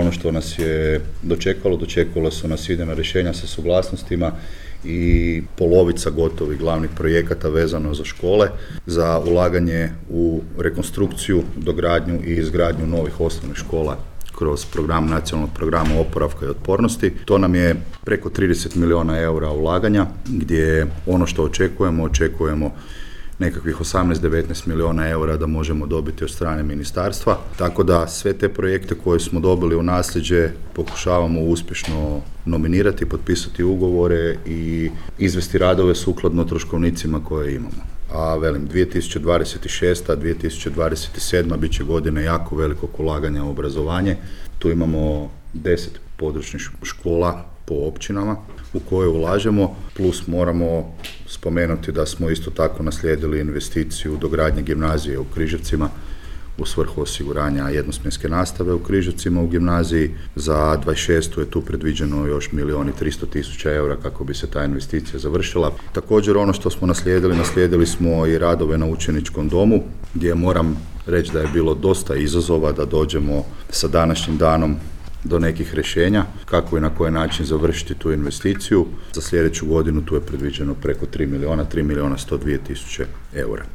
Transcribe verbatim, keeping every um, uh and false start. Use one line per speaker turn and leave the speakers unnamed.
ono što nas je dočekalo, dočekalo su nas idejna rješenja sa suglasnostima i polovica gotovih glavnih projekata vezano za škole, za ulaganje u rekonstrukciju, dogradnju i izgradnju novih osnovnih škola kroz program nacionalnog programa oporavka i otpornosti. To nam je preko trideset milijuna eura ulaganja, gdje ono što očekujemo, očekujemo nekakvih osamnaest do devetnaest milijuna eura da možemo dobiti od strane ministarstva. Tako da sve te projekte koje smo dobili u nasljeđe pokušavamo uspješno nominirati, potpisati ugovore i izvesti radove sukladno troškovnicima koje imamo. A velim, dvije tisuće dvadeset šesta. dvije tisuće dvadeset sedma bit će godine jako velikog ulaganja u obrazovanje. Tu imamo deset područnih škola po općinama u koje ulažemo, plus moramo spomenuti da smo isto tako naslijedili investiciju dogradnje gimnazije u Križevcima u svrhu osiguranja jednosmjenske nastave u Križevcima u gimnaziji. Za dvadeset šestu je tu predviđeno još milijun i tristo tisuća eura kako bi se ta investicija završila. Također ono što smo naslijedili, naslijedili smo i radove na učeničkom domu, gdje moram reći da je bilo dosta izazova da dođemo sa današnjim danom do nekih rješenja, kako i na koji način završiti tu investiciju. Za sljedeću godinu tu je predviđeno preko tri milijuna, tri milijuna sto dvije tisuće eura.